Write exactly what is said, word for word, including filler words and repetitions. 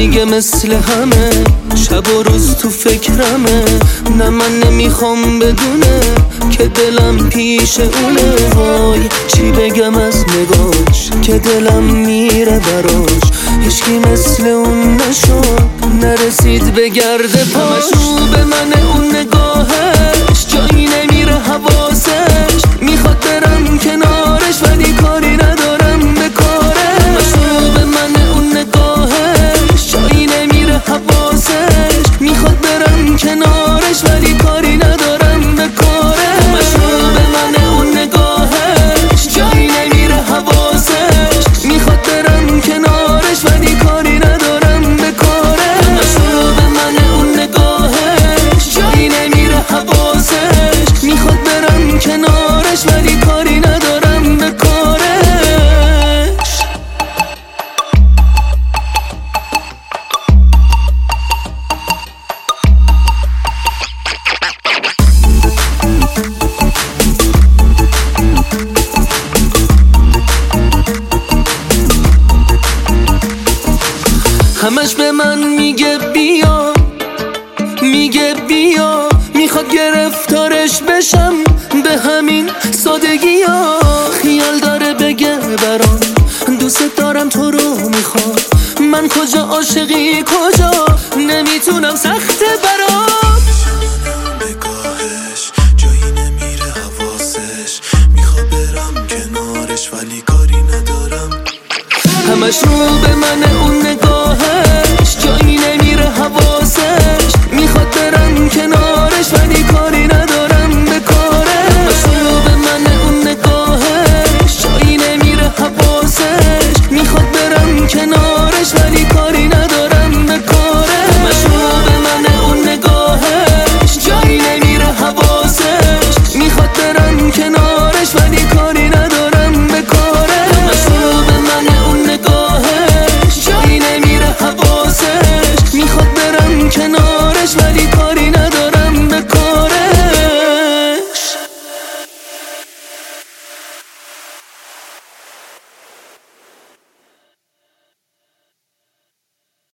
میگه مثل همه شب و روز تو فکرمه. نه من نمیخوام بدونه که دلم پیش اونه. وای چی بگم از نگاش که دلم میره براش. هیچکی مثل اون نشد نرسید به گرد پاش. رو به من اون نگاهش جایی نمیره حواسش. میخواد برم کنارش ولی کاری ندارم به کارش. رو به من اون نگاهش جایی نمیره حواسش. میخواد برم کنارش ولی کاری ندارم به کارش. رو به من اون نگاهش جایی نمیره حواسش. میخواد برم کنارش ولی کاری ندارم به کارش. رو به من اون نگاهش جایی نمیره حواسش. میخواد برم کنارش ولی کاری ندارم به کارش. همش به من میگه بیا، میگه بیا، میخواد گرفتارش بشم به همین سادگی ها. خیال داره بگه برام دوست دارم تو رو میخوام. من کجا عاشقی کجا نمیتونم سخته برام. نگاهش جایی نمیره حواسش. میخواد برم کنارش ولی کاری ندارم. همش رو به من اون نگاهش جایی نمیره حواسش. میخواد برم کنارش ولی کاری